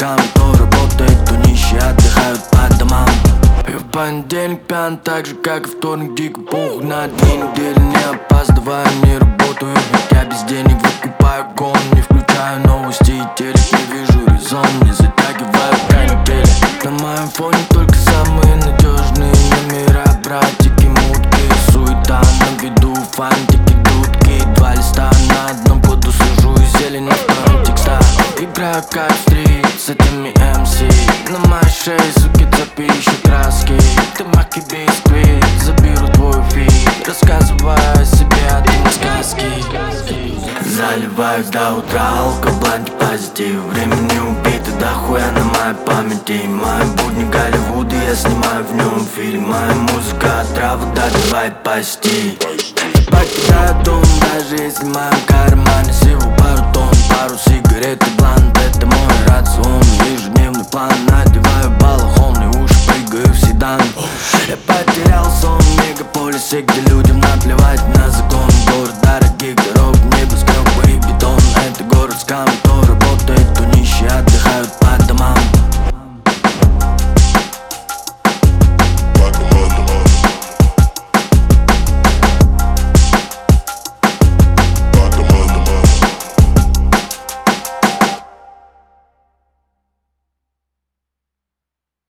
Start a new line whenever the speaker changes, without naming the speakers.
мужикам, кто работает, кто нищий, отдыхают по домам. И в понедельник пьян, так же как и вторник, дико похуй. На 2 недели не опаздываю, не работаю, ведь я без денег выкупаю гон. Не включаю новости и телек, не вижу резон, не затягиваю канители. На моем фоне только самые надежные номера, братики, мутки, суета на виду, фантики, дудки. 2 листа на одном коду сажу и зелень на втором текста. Играю как стрит с этими MC. На моей шее, суки, цепи ищут краски. Ты маки бисквит, заберу твой фит, рассказывая о себе, а ты не сказки. Заливаюсь до утра, алкобланки, позитив. Время не убито, да хуя на моей памяти. Мои будни Голливуда, я снимаю в нем фильм. Моя музыка отрава, да давай пасти. Покидаю дом, даже если в моем кармане всего пару тонн, пару сигарет и блант.